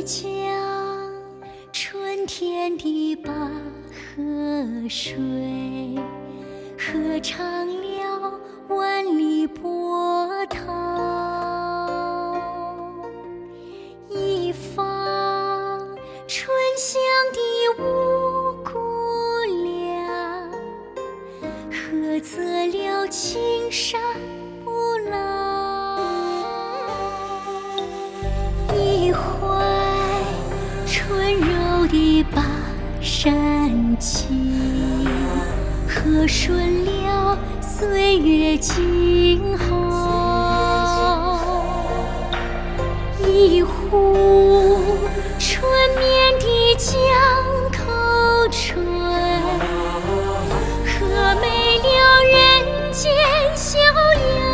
一江春天的把河水，合唱了万里波涛。一方春香的五谷粮，喝泽了青山不老。一怀春柔的巴山青，和顺了岁月静好。一壶春绵的江口春，和美了人间逍遥。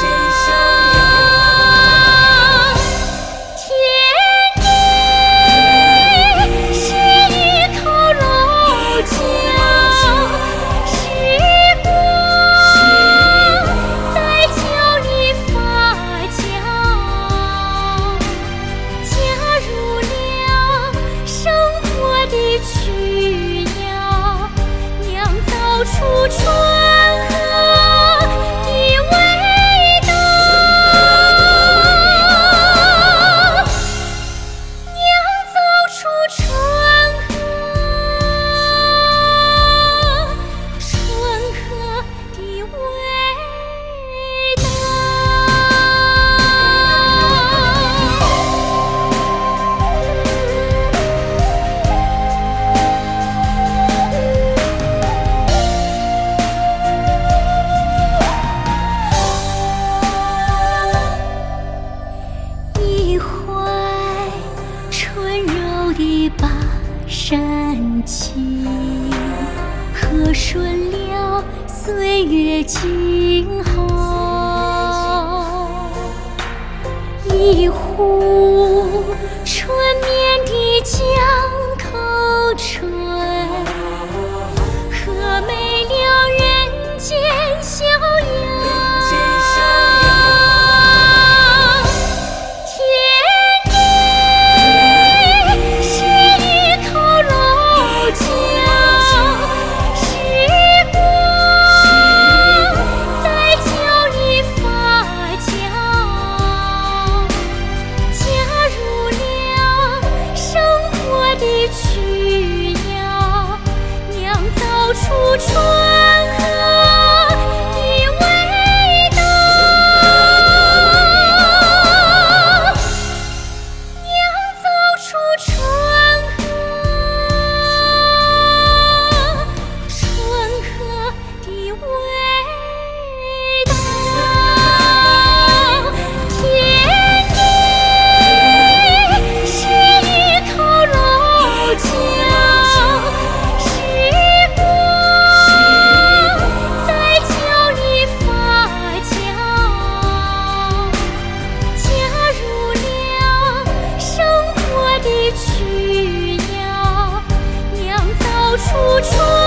曲要酿造出春和的味道，酿造出春和的味道。的巴山青，和顺了岁月静好。一壶春绵的江口春，和美了人间逍遥。曲要酿造出春和的味道，酿造出春和的味道。曲要酿造出春